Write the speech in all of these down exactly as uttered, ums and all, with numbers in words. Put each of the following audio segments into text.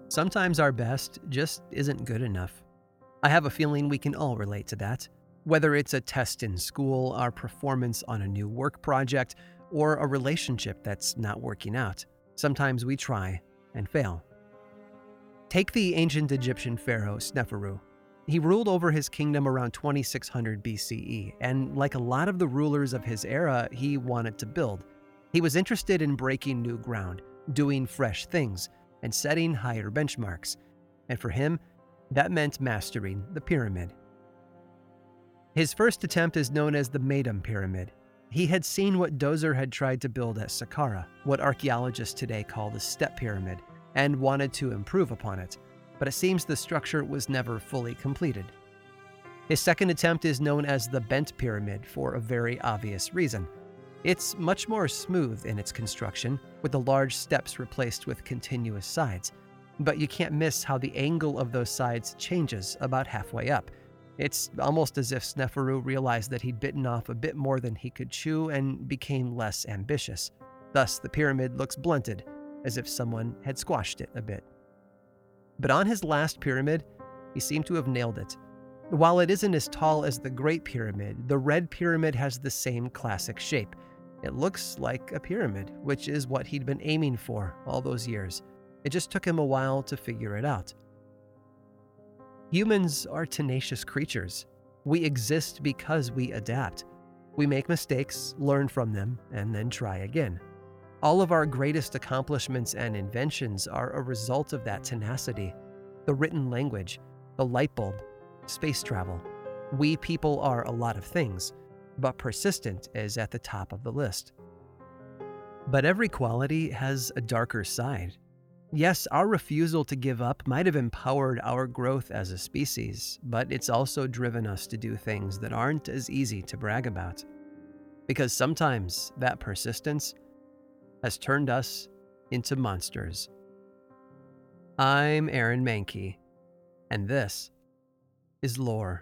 Sometimes our best just isn't good enough. I have a feeling we can all relate to that. Whether it's a test in school, our performance on a new work project, or a relationship that's not working out, sometimes we try and fail. Take the ancient Egyptian pharaoh Sneferu. He ruled over his kingdom around twenty-six hundred B C E, and like a lot of the rulers of his era, he wanted to build. He was interested in breaking new ground, doing fresh things, and setting higher benchmarks. And for him, that meant mastering the pyramid. His first attempt is known as the Meidum Pyramid. He had seen what Djoser had tried to build at Saqqara, what archaeologists today call the Step Pyramid, and wanted to improve upon it, but it seems the structure was never fully completed. His second attempt is known as the Bent Pyramid for a very obvious reason. It's much more smooth in its construction, with the large steps replaced with continuous sides. But you can't miss how the angle of those sides changes about halfway up. It's almost as if Sneferu realized that he'd bitten off a bit more than he could chew and became less ambitious. Thus, the pyramid looks blunted, as if someone had squashed it a bit. But on his last pyramid, he seemed to have nailed it. While it isn't as tall as the Great Pyramid, the Red Pyramid has the same classic shape. It looks like a pyramid, which is what he'd been aiming for all those years. It just took him a while to figure it out. Humans are tenacious creatures. We exist because we adapt. We make mistakes, learn from them, and then try again. All of our greatest accomplishments and inventions are a result of that tenacity. The written language, the light bulb, space travel. We people are a lot of things, but persistent is at the top of the list. But every quality has a darker side. Yes, our refusal to give up might have empowered our growth as a species, but it's also driven us to do things that aren't as easy to brag about. Because sometimes that persistence has turned us into monsters. I'm Aaron Mahnke, and this is Lore.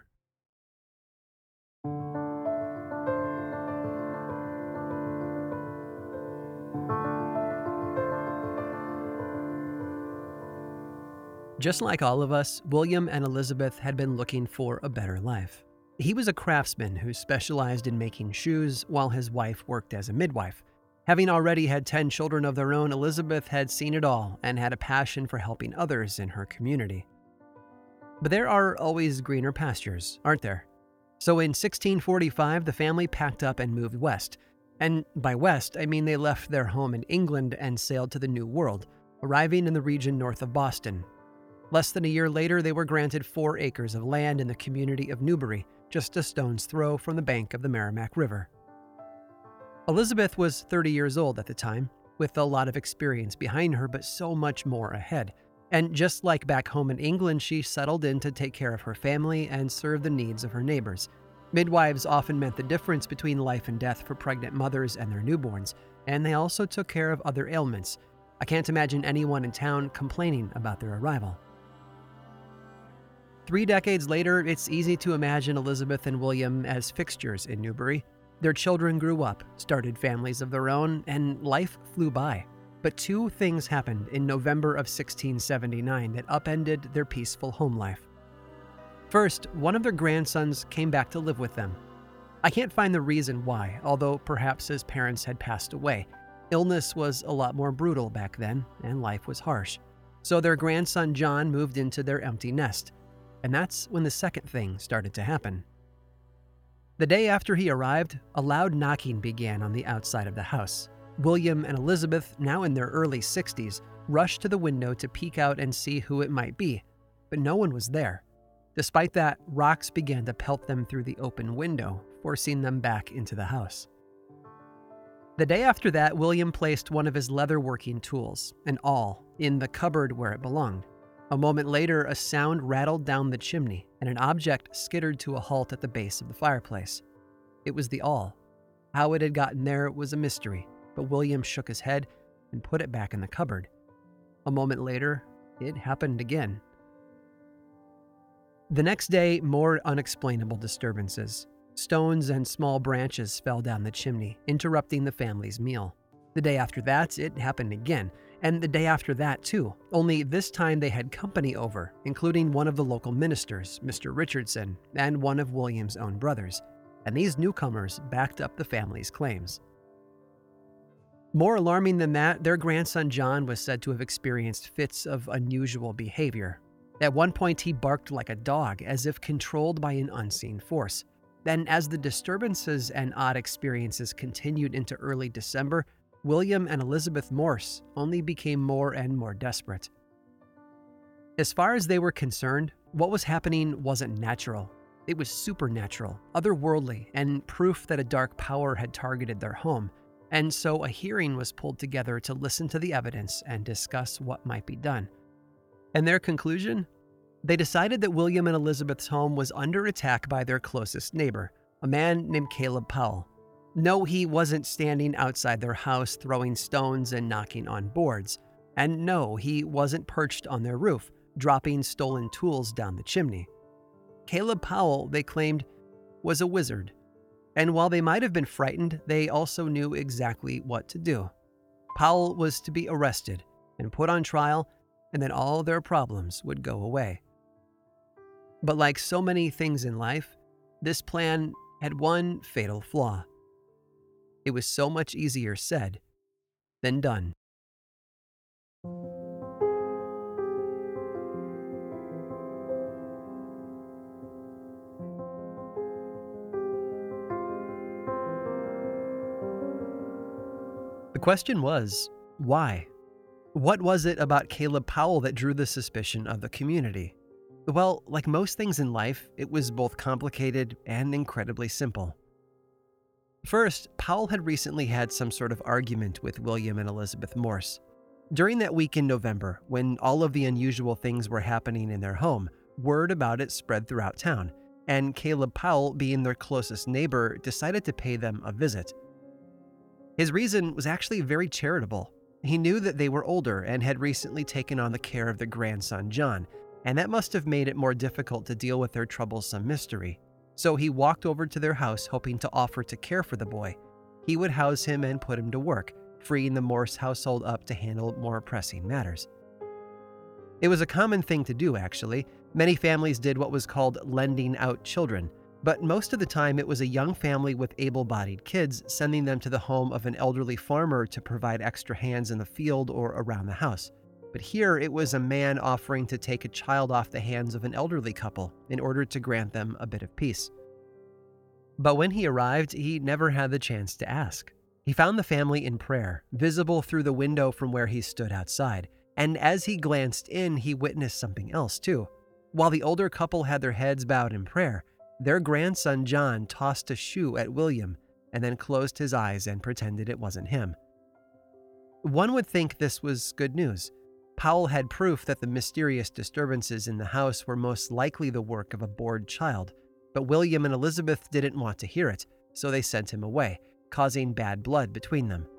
Just like all of us, William and Elizabeth had been looking for a better life. He was a craftsman who specialized in making shoes, while his wife worked as a midwife. Having already had ten children of their own, Elizabeth had seen it all and had a passion for helping others in her community. But there are always greener pastures, aren't there? So in sixteen forty-five, the family packed up and moved west. And by west, I mean they left their home in England and sailed to the New World, arriving in the region north of Boston. Less than a year later, they were granted four acres of land in the community of Newbury, just a stone's throw from the bank of the Merrimack River. Elizabeth was thirty years old at the time, with a lot of experience behind her, but so much more ahead. And just like back home in England, she settled in to take care of her family and serve the needs of her neighbors. Midwives often meant the difference between life and death for pregnant mothers and their newborns, and they also took care of other ailments. I can't imagine anyone in town complaining about their arrival. Three decades later, it's easy to imagine Elizabeth and William as fixtures in Newbury. Their children grew up, started families of their own, and life flew by. But two things happened in November of sixteen seventy-nine that upended their peaceful home life. First, one of their grandsons came back to live with them. I can't find the reason why, although perhaps his parents had passed away. Illness was a lot more brutal back then, and life was harsh. So their grandson John moved into their empty nest. And that's when the second thing started to happen. The day after he arrived, a loud knocking began on the outside of the house. William and Elizabeth, now in their early sixties, rushed to the window to peek out and see who it might be, but no one was there. Despite that, rocks began to pelt them through the open window, forcing them back into the house. The day after that, William placed one of his leatherworking tools, an awl, in the cupboard where it belonged. A moment later, a sound rattled down the chimney, and an object skittered to a halt at the base of the fireplace. It was the awl. How it had gotten there was a mystery, but William shook his head and put it back in the cupboard. A moment later, it happened again. The next day, more unexplainable disturbances. Stones and small branches fell down the chimney, interrupting the family's meal. The day after that, it happened again, and the day after that too, only this time they had company over, including one of the local ministers, Mister Richardson, and one of William's own brothers, and these newcomers backed up the family's claims. More alarming than that, their grandson John was said to have experienced fits of unusual behavior. At one point, he barked like a dog, as if controlled by an unseen force. Then, as the disturbances and odd experiences continued into early December, William and Elizabeth Morse only became more and more desperate. As far as they were concerned, what was happening wasn't natural. It was supernatural, otherworldly, and proof that a dark power had targeted their home. And so a hearing was pulled together to listen to the evidence and discuss what might be done. And their conclusion? They decided that William and Elizabeth's home was under attack by their closest neighbor, a man named Caleb Powell. No, he wasn't standing outside their house throwing stones and knocking on boards. And no, he wasn't perched on their roof, dropping stolen tools down the chimney. Caleb Powell, they claimed, was a wizard. And while they might have been frightened, they also knew exactly what to do. Powell was to be arrested and put on trial, and then all their problems would go away. But like so many things in life, this plan had one fatal flaw. It was so much easier said than done. The question was, why? What was it about Caleb Powell that drew the suspicion of the community? Well, like most things in life, it was both complicated and incredibly simple. First, Powell had recently had some sort of argument with William and Elizabeth Morse. During that week in November, when all of the unusual things were happening in their home, word about it spread throughout town, and Caleb Powell, being their closest neighbor, decided to pay them a visit. His reason was actually very charitable. He knew that they were older and had recently taken on the care of their grandson John, and that must have made it more difficult to deal with their troublesome mystery. So he walked over to their house hoping to offer to care for the boy. He would house him and put him to work, freeing the Morse household up to handle more pressing matters. It was a common thing to do, actually. Many families did what was called lending out children, but most of the time it was a young family with able-bodied kids sending them to the home of an elderly farmer to provide extra hands in the field or around the house. But here it was a man offering to take a child off the hands of an elderly couple in order to grant them a bit of peace. But when he arrived, he never had the chance to ask. He found the family in prayer, visible through the window from where he stood outside, and as he glanced in, he witnessed something else too. While the older couple had their heads bowed in prayer, their grandson John tossed a shoe at William and then closed his eyes and pretended it wasn't him. One would think this was good news. Powell had proof that the mysterious disturbances in the house were most likely the work of a bored child, but William and Elizabeth didn't want to hear it, so they sent him away, causing bad blood between them.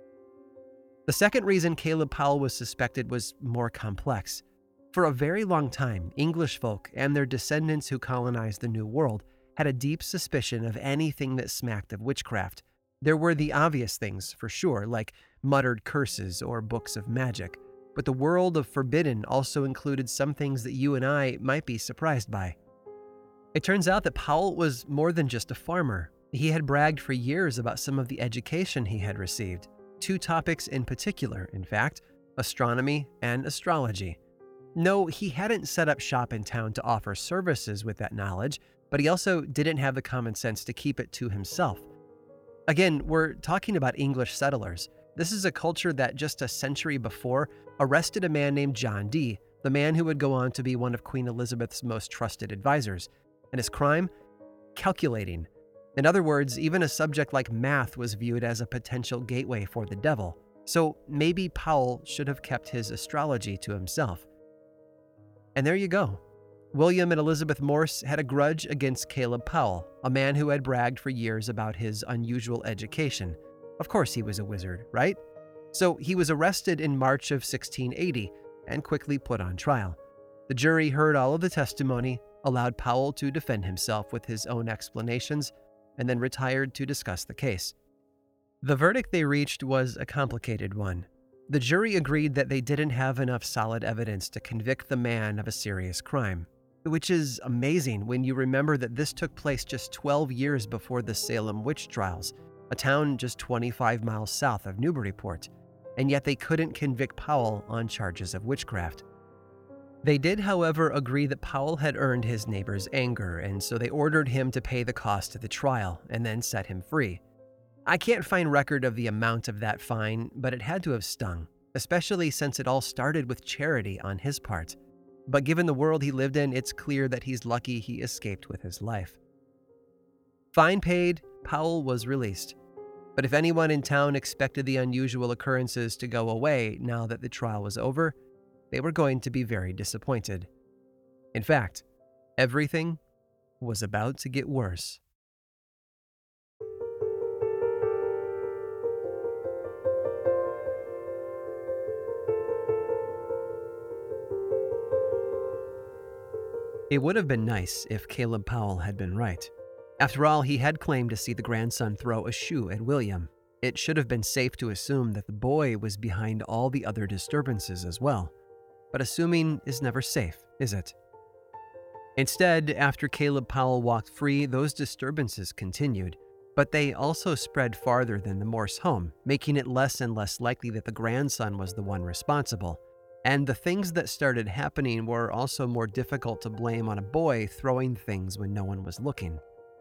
The second reason Caleb Powell was suspected was more complex. For a very long time, English folk and their descendants who colonized the New World had a deep suspicion of anything that smacked of witchcraft. There were the obvious things, for sure, like muttered curses or books of magic. But the world of forbidden also included some things that you and I might be surprised by. It turns out that Powell was more than just a farmer. He had bragged for years about some of the education he had received. Two topics in particular, in fact, astronomy and astrology. No, he hadn't set up shop in town to offer services with that knowledge, but he also didn't have the common sense to keep it to himself. Again, we're talking about English settlers. This is a culture that just a century before arrested a man named John Dee, the man who would go on to be one of Queen Elizabeth's most trusted advisors. And his crime? Calculating. In other words, even a subject like math was viewed as a potential gateway for the devil. So maybe Powell should have kept his astrology to himself. And there you go. William and Elizabeth Morse had a grudge against Caleb Powell, a man who had bragged for years about his unusual education. Of course he was a wizard, right? So he was arrested in March of sixteen eighty and quickly put on trial. The jury heard all of the testimony, allowed Powell to defend himself with his own explanations, and then retired to discuss the case. The verdict they reached was a complicated one. The jury agreed that they didn't have enough solid evidence to convict the man of a serious crime, which is amazing when you remember that this took place just twelve years before the Salem witch trials, a town just twenty-five miles south of Newburyport, and yet they couldn't convict Powell on charges of witchcraft. They did, however, agree that Powell had earned his neighbor's anger, and so they ordered him to pay the cost of the trial and then set him free. I can't find record of the amount of that fine, but it had to have stung, especially since it all started with charity on his part. But given the world he lived in, it's clear that he's lucky he escaped with his life. Fine paid, Powell was released. But if anyone in town expected the unusual occurrences to go away now that the trial was over, they were going to be very disappointed. In fact, everything was about to get worse. It would have been nice if Caleb Powell had been right. After all, he had claimed to see the grandson throw a shoe at William. It should have been safe to assume that the boy was behind all the other disturbances as well. But assuming is never safe, is it? Instead, after Caleb Powell walked free, those disturbances continued, but they also spread farther than the Morse home, making it less and less likely that the grandson was the one responsible. And the things that started happening were also more difficult to blame on a boy throwing things when no one was looking.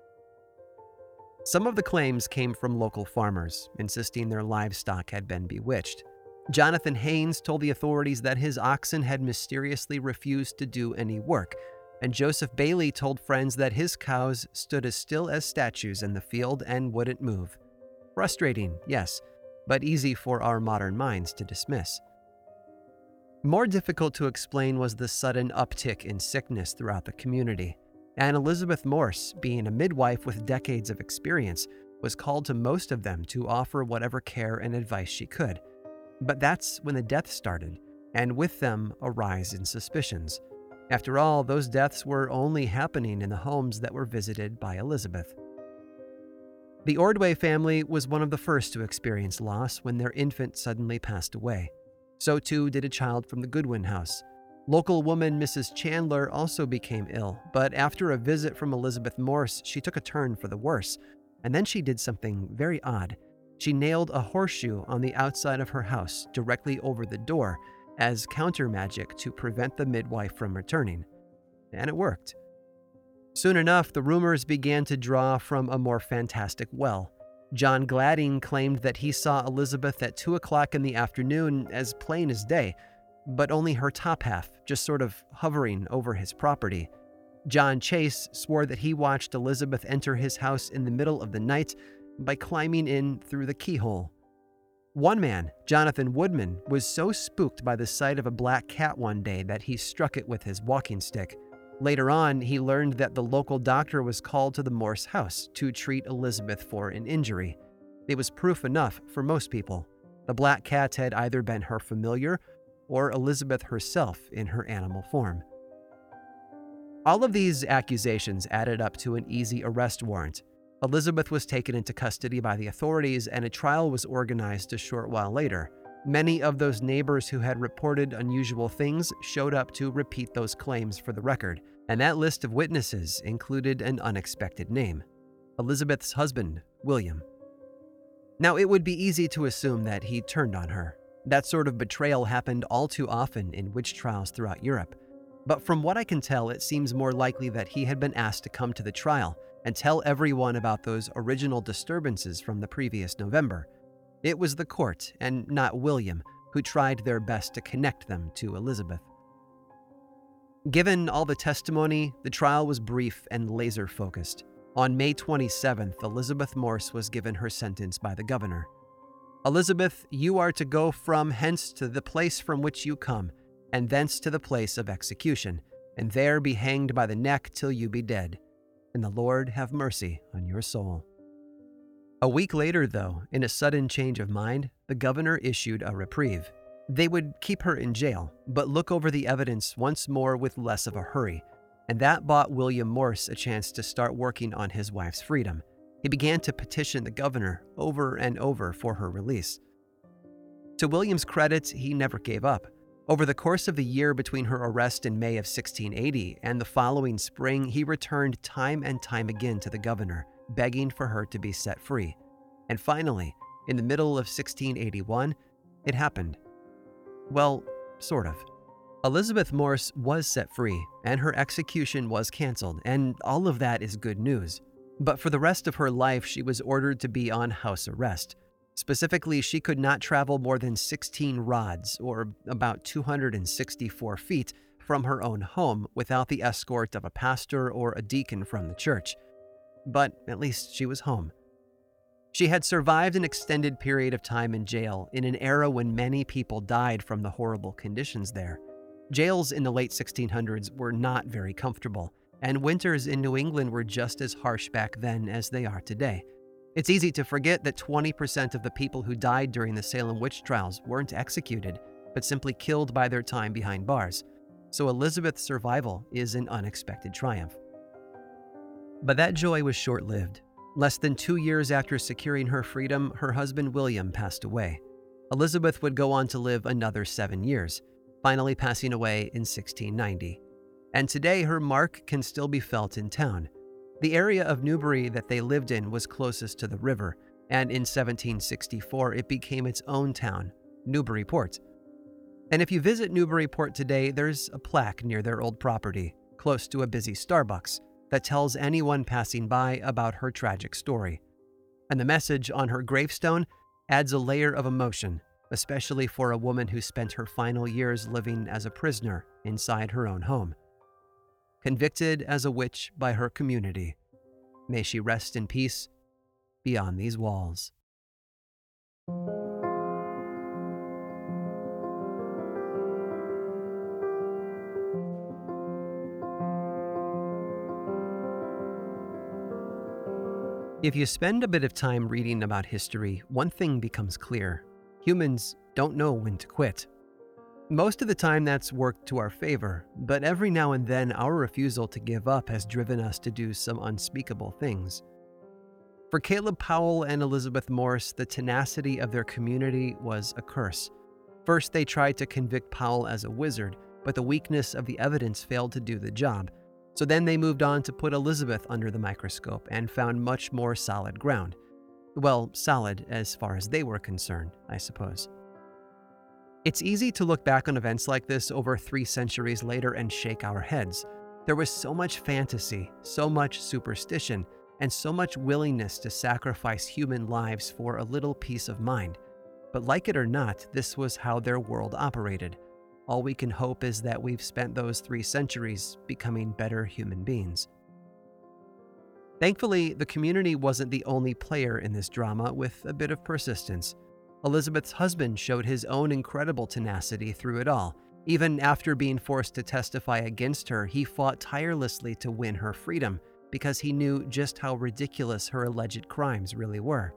Some of the claims came from local farmers, insisting their livestock had been bewitched. Jonathan Haynes told the authorities that his oxen had mysteriously refused to do any work, and Joseph Bailey told friends that his cows stood as still as statues in the field and wouldn't move. Frustrating, yes, but easy for our modern minds to dismiss. More difficult to explain was the sudden uptick in sickness throughout the community, and Elizabeth Morse, being a midwife with decades of experience, was called to most of them to offer whatever care and advice she could. But that's when the deaths started, and with them a rise in suspicions. After all, those deaths were only happening in the homes that were visited by Elizabeth. The Ordway family was one of the first to experience loss when their infant suddenly passed away. So too did a child from the Goodwin house. Local woman Missus Chandler also became ill, but after a visit from Elizabeth Morse, she took a turn for the worse, and then she did something very odd. She nailed a horseshoe on the outside of her house directly over the door as counter magic to prevent the midwife from returning. And it worked. Soon enough, the rumors began to draw from a more fantastic well. John Gladding claimed that he saw Elizabeth at two o'clock in the afternoon as plain as day, but only her top half, just sort of hovering over his property. John Chase swore that he watched Elizabeth enter his house in the middle of the night by climbing in through the keyhole. One man, Jonathan Woodman, was so spooked by the sight of a black cat one day that he struck it with his walking stick. Later on, he learned that the local doctor was called to the Morse house to treat Elizabeth for an injury. It was proof enough for most people. The black cat had either been her familiar or Elizabeth herself in her animal form. All of these accusations added up to an easy arrest warrant. Elizabeth was taken into custody by the authorities, and a trial was organized a short while later. Many of those neighbors who had reported unusual things showed up to repeat those claims for the record, and that list of witnesses included an unexpected name: Elizabeth's husband, William. Now, it would be easy to assume that he turned on her. That sort of betrayal happened all too often in witch trials throughout Europe. But from what I can tell, it seems more likely that he had been asked to come to the trial and tell everyone about those original disturbances from the previous November. It was the court, and not William, who tried their best to connect them to Elizabeth. Given all the testimony, the trial was brief and laser-focused. On May twenty-seventh, Elizabeth Morse was given her sentence by the governor. "Elizabeth, you are to go from hence to the place from which you come, and thence to the place of execution, and there be hanged by the neck till you be dead. And the Lord have mercy on your soul." A week later, though, in a sudden change of mind, the governor issued a reprieve. They would keep her in jail, but look over the evidence once more with less of a hurry, and that bought William Morse a chance to start working on his wife's freedom. He began to petition the governor over and over for her release. To William's credit, he never gave up. Over the course of the year between her arrest in May of sixteen eighty and the following spring, he returned time and time again to the governor, begging for her to be set free. And finally, in the middle of sixteen eighty-one, it happened. Well, sort of. Elizabeth Morse was set free, and her execution was canceled, and all of that is good news. But for the rest of her life, she was ordered to be on house arrest. Specifically, she could not travel more than sixteen rods, or about two hundred sixty-four feet, from her own home without the escort of a pastor or a deacon from the church. But at least she was home. She had survived an extended period of time in jail in an era when many people died from the horrible conditions there. Jails in the late sixteen hundreds were not very comfortable, and winters in New England were just as harsh back then as they are today. It's easy to forget that twenty percent of the people who died during the Salem witch trials weren't executed, but simply killed by their time behind bars. So Elizabeth's survival is an unexpected triumph. But that joy was short-lived. Less than two years after securing her freedom, her husband William passed away. Elizabeth would go on to live another seven years, finally passing away in sixteen ninety. And today her mark can still be felt in town. The area of Newbury that they lived in was closest to the river, and in seventeen sixty-four it became its own town, Newburyport. And if you visit Newburyport today, there's a plaque near their old property, close to a busy Starbucks, that tells anyone passing by about her tragic story. And the message on her gravestone adds a layer of emotion, especially for a woman who spent her final years living as a prisoner inside her own home. Convicted as a witch by her community, may she rest in peace beyond these walls. If you spend a bit of time reading about history, one thing becomes clear. Humans don't know when to quit. Most of the time that's worked to our favor, but every now and then our refusal to give up has driven us to do some unspeakable things. For Caleb Powell and Elizabeth Morse, the tenacity of their community was a curse. First, they tried to convict Powell as a wizard, but the weakness of the evidence failed to do the job. So then they moved on to put Elizabeth under the microscope and found much more solid ground. Well, solid as far as they were concerned, I suppose. It's easy to look back on events like this over three centuries later and shake our heads. There was so much fantasy, so much superstition, and so much willingness to sacrifice human lives for a little peace of mind. But like it or not, this was how their world operated. All we can hope is that we've spent those three centuries becoming better human beings. Thankfully, the community wasn't the only player in this drama with a bit of persistence. Elizabeth's husband showed his own incredible tenacity through it all. Even after being forced to testify against her, he fought tirelessly to win her freedom because he knew just how ridiculous her alleged crimes really were.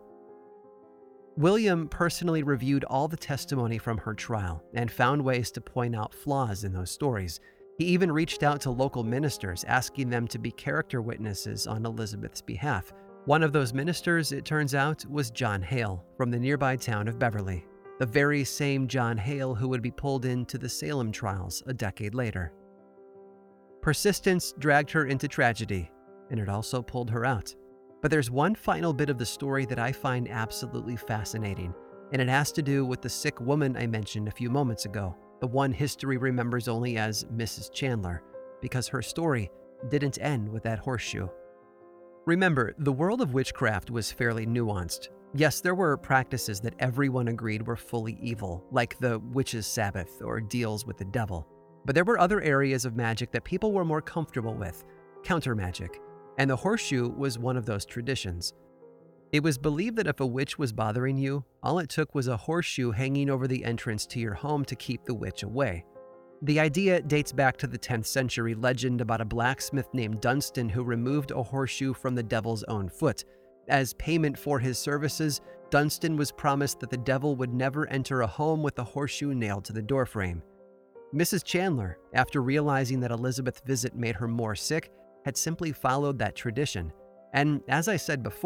William personally reviewed all the testimony from her trial and found ways to point out flaws in those stories. He even reached out to local ministers, asking them to be character witnesses on Elizabeth's behalf. One of those ministers, it turns out, was John Hale from the nearby town of Beverly, the very same John Hale who would be pulled into the Salem trials a decade later. Persistence dragged her into tragedy, and it also pulled her out. But there's one final bit of the story that I find absolutely fascinating, and it has to do with the sick woman I mentioned a few moments ago, the one history remembers only as Missus Chandler, because her story didn't end with that horseshoe. Remember, the world of witchcraft was fairly nuanced. Yes, there were practices that everyone agreed were fully evil, like the witch's Sabbath or deals with the devil. But there were other areas of magic that people were more comfortable with, counter magic, and the horseshoe was one of those traditions. It was believed that if a witch was bothering you, all it took was a horseshoe hanging over the entrance to your home to keep the witch away. The idea dates back to the tenth century legend about a blacksmith named Dunstan who removed a horseshoe from the devil's own foot. As payment for his services, Dunstan was promised that the devil would never enter a home with a horseshoe nailed to the doorframe. Missus Chandler, after realizing that Elizabeth's visit made her more sick, had simply followed that tradition. And as I said before,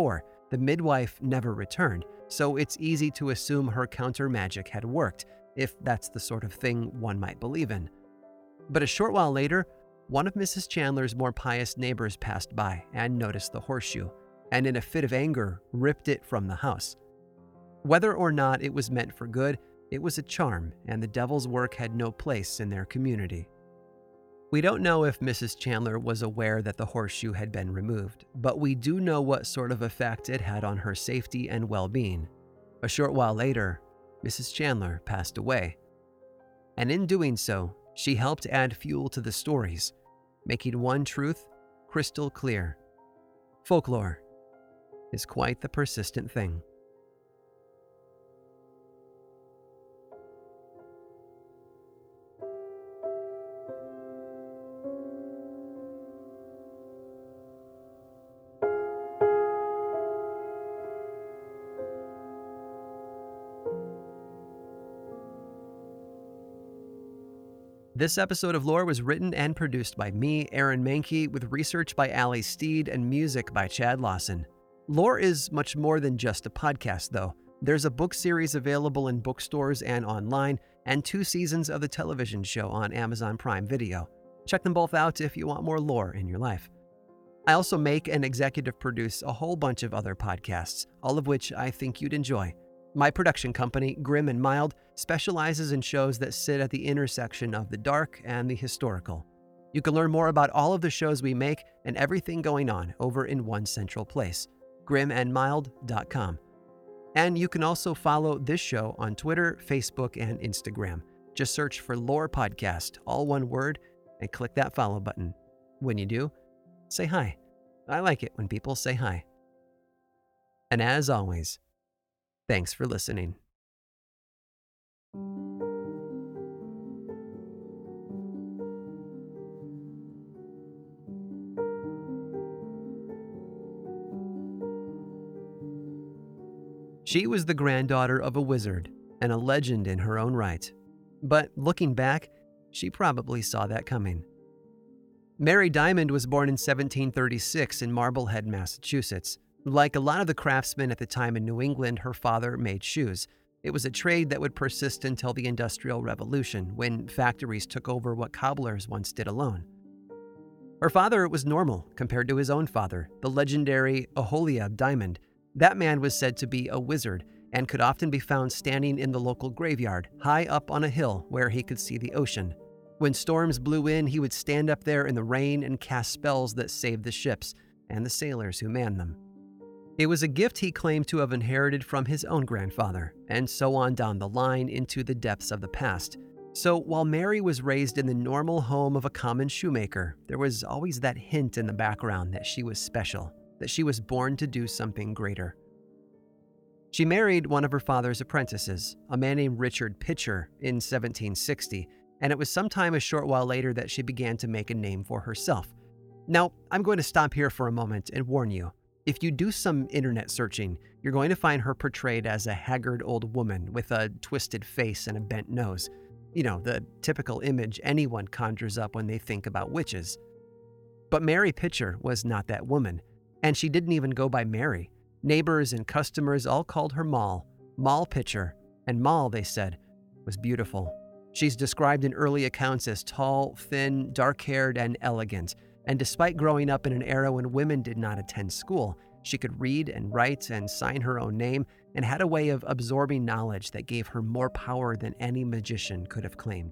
The midwife never returned, so it's easy to assume her counter magic had worked, if that's the sort of thing one might believe in. But a short while later, one of Missus Chandler's more pious neighbors passed by and noticed the horseshoe, and in a fit of anger, ripped it from the house. Whether or not it was meant for good, it was a charm, and the devil's work had no place in their community. We don't know if Missus Chandler was aware that the horseshoe had been removed, but we do know what sort of effect it had on her safety and well-being. A short while later, Missus Chandler passed away. And in doing so, she helped add fuel to the stories, making one truth crystal clear. Folklore is quite the persistent thing. This episode of Lore was written and produced by me, Aaron Mahnke, with research by Ali Steed and music by Chad Lawson. Lore is much more than just a podcast, though. There's a book series available in bookstores and online, and two seasons of the television show on Amazon Prime Video. Check them both out if you want more lore in your life. I also make and executive produce a whole bunch of other podcasts, all of which I think you'd enjoy. My production company, Grim and Mild, specializes in shows that sit at the intersection of the dark and the historical. You can learn more about all of the shows we make and everything going on over in one central place, grim and mild dot com. And you can also follow this show on Twitter, Facebook, and Instagram. Just search for Lore Podcast, all one word, and click that follow button. When you do, say hi. I like it when people say hi. And as always, thanks for listening. She was the granddaughter of a wizard and a legend in her own right. But looking back, she probably saw that coming. Mary Diamond was born in seventeen thirty-six in Marblehead, Massachusetts. Like a lot of the craftsmen at the time in New England, her father made shoes. It was a trade that would persist until the Industrial Revolution, when factories took over what cobblers once did alone. Her father was normal compared to his own father, the legendary Oholiab Diamond. That man was said to be a wizard and could often be found standing in the local graveyard, high up on a hill where he could see the ocean. When storms blew in, he would stand up there in the rain and cast spells that saved the ships and the sailors who manned them. It was a gift he claimed to have inherited from his own grandfather, and so on down the line into the depths of the past. So while Mary was raised in the normal home of a common shoemaker, there was always that hint in the background that she was special, that she was born to do something greater. She married one of her father's apprentices, a man named Richard Pitcher, in seventeen sixty, and it was sometime a short while later that she began to make a name for herself. Now, I'm going to stop here for a moment and warn you. If you do some internet searching, you're going to find her portrayed as a haggard old woman with a twisted face and a bent nose. You know, the typical image anyone conjures up when they think about witches. But Mary Pitcher was not that woman, and she didn't even go by Mary. Neighbors and customers all called her Moll, Moll Pitcher, and Moll, they said, was beautiful. She's described in early accounts as tall, thin, dark-haired, and elegant. And despite growing up in an era when women did not attend school, she could read and write and sign her own name and had a way of absorbing knowledge that gave her more power than any magician could have claimed.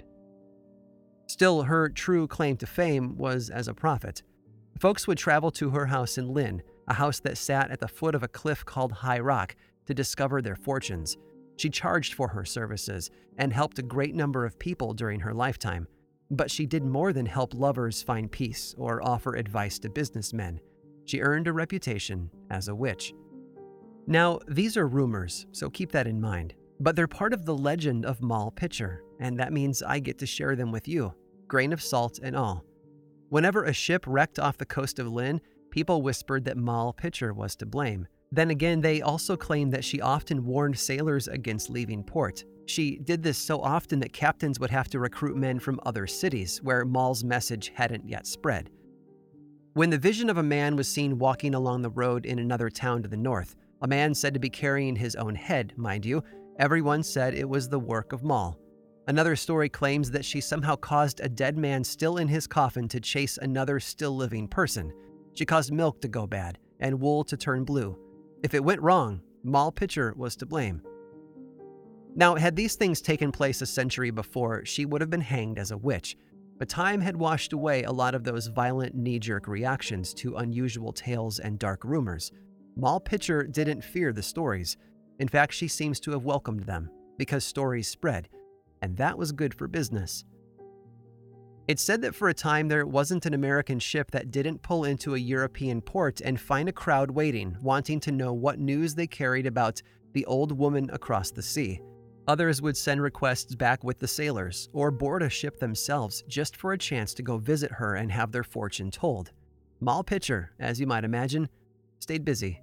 Still, her true claim to fame was as a prophet. Folks would travel to her house in Lynn, a house that sat at the foot of a cliff called High Rock, to discover their fortunes. She charged for her services and helped a great number of people during her lifetime. But she did more than help lovers find peace or offer advice to businessmen. She earned a reputation as a witch. Now, these are rumors, so keep that in mind. But they're part of the legend of Moll Pitcher, and that means I get to share them with you, grain of salt and all. Whenever a ship wrecked off the coast of Lynn, people whispered that Moll Pitcher was to blame. Then again, they also claimed that she often warned sailors against leaving port. She did this so often that captains would have to recruit men from other cities where Moll's message hadn't yet spread. When the vision of a man was seen walking along the road in another town to the north, a man said to be carrying his own head, mind you, everyone said it was the work of Moll. Another story claims that she somehow caused a dead man still in his coffin to chase another still living person. She caused milk to go bad and wool to turn blue. If it went wrong, Moll Pitcher was to blame. Now, had these things taken place a century before, she would have been hanged as a witch. But time had washed away a lot of those violent knee-jerk reactions to unusual tales and dark rumors. Moll Pitcher didn't fear the stories. In fact, she seems to have welcomed them, because stories spread, and that was good for business. It's said that for a time there wasn't an American ship that didn't pull into a European port and find a crowd waiting, wanting to know what news they carried about the old woman across the sea. Others would send requests back with the sailors, or board a ship themselves just for a chance to go visit her and have their fortune told. Moll Pitcher, as you might imagine, stayed busy.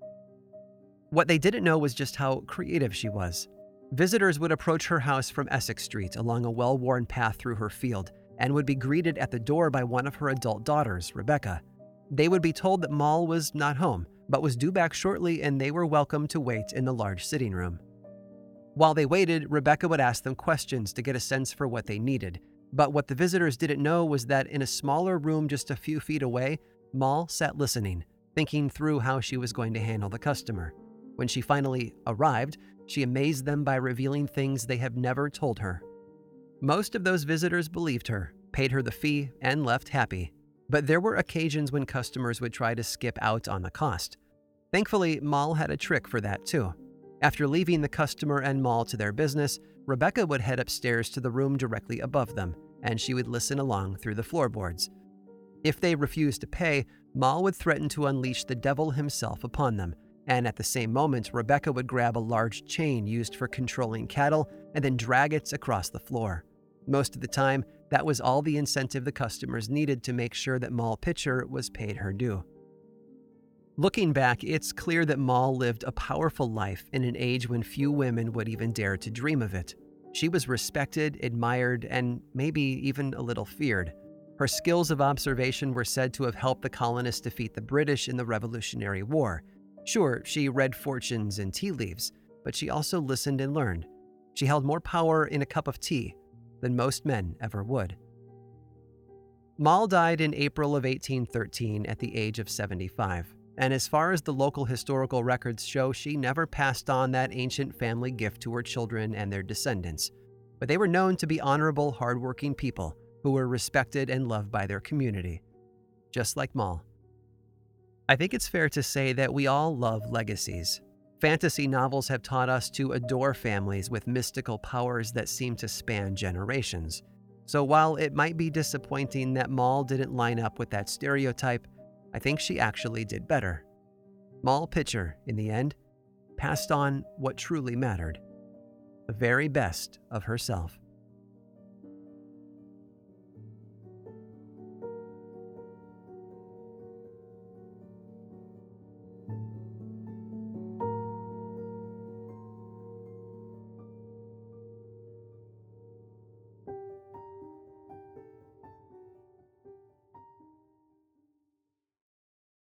What they didn't know was just how creative she was. Visitors would approach her house from Essex Street along a well-worn path through her field and would be greeted at the door by one of her adult daughters, Rebecca. They would be told that Moll was not home, but was due back shortly, and they were welcome to wait in the large sitting room. While they waited, Rebecca would ask them questions to get a sense for what they needed. But what the visitors didn't know was that in a smaller room just a few feet away, Moll sat listening, thinking through how she was going to handle the customer. When she finally arrived, she amazed them by revealing things they have never told her. Most of those visitors believed her, paid her the fee, and left happy. But there were occasions when customers would try to skip out on the cost. Thankfully, Moll had a trick for that too. After leaving the customer and Moll to their business, Rebecca would head upstairs to the room directly above them, and she would listen along through the floorboards. If they refused to pay, Moll would threaten to unleash the devil himself upon them, and at the same moment, Rebecca would grab a large chain used for controlling cattle and then drag it across the floor. Most of the time, that was all the incentive the customers needed to make sure that Moll Pitcher was paid her due. Looking back, it's clear that Moll lived a powerful life in an age when few women would even dare to dream of it. She was respected, admired, and maybe even a little feared. Her skills of observation were said to have helped the colonists defeat the British in the Revolutionary War. Sure, she read fortunes and tea leaves, but she also listened and learned. She held more power in a cup of tea than most men ever would. Moll died in April of eighteen thirteen at the age of seventy-five. And as far as the local historical records show, she never passed on that ancient family gift to her children and their descendants. But they were known to be honorable, hardworking people who were respected and loved by their community, just like Moll. I think it's fair to say that we all love legacies. Fantasy novels have taught us to adore families with mystical powers that seem to span generations. So while it might be disappointing that Moll didn't line up with that stereotype, I think she actually did better. Moll Pitcher, in the end, passed on what truly mattered, the very best of herself.